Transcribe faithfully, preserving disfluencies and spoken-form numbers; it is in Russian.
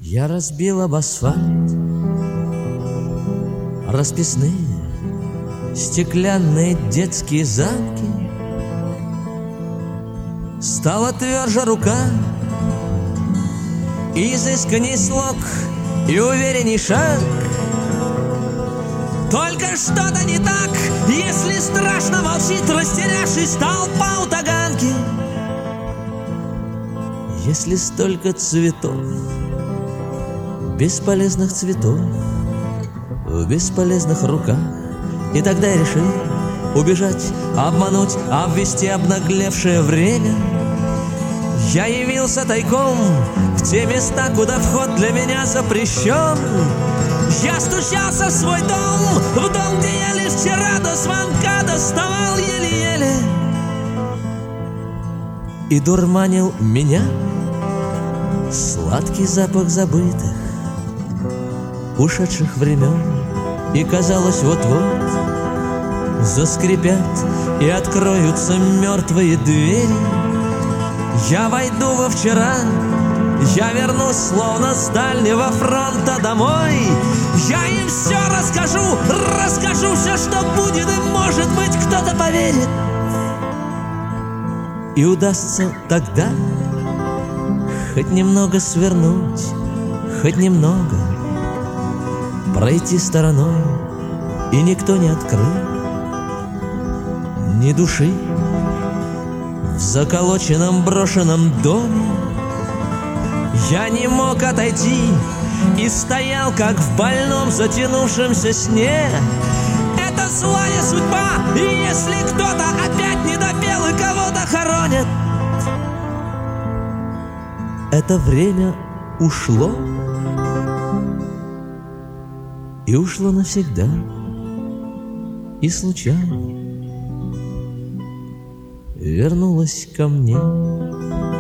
Я разбил об асфальт расписные стеклянные детские замки. Стала тверже рука, изысканней слог и уверенней шаг. Только что-то не так, если страшно молчит, растерявшись толпа у Таганки. Если столько цветов, бесполезных цветов, в бесполезных руках, и тогда я решил убежать, обмануть, обвести обнаглевшее время. Я явился тайком в те места, куда вход для меня запрещен. Я стучался в свой дом, в дом, где я лишь вчера до звонка доставал еле-еле. И дурманил меня сладкий запах забытых, ушедших времен. И казалось, вот-вот заскрипят и откроются мертвые двери. Я войду во вчера, я вернусь словно с дальнего фронта домой. Я им все расскажу, расскажу все, что будет, и, может быть, кто-то поверит. И удастся тогда хоть немного свернуть, хоть немного пройти стороной, и никто не открыл ни души в заколоченном брошенном доме. Я не мог отойти и стоял, как в больном затянувшемся сне. Это злая судьба, и если кто-то опять не допел и кого-то хоронят, это время ушло, и ушло навсегда, и случайно вернулось ко мне.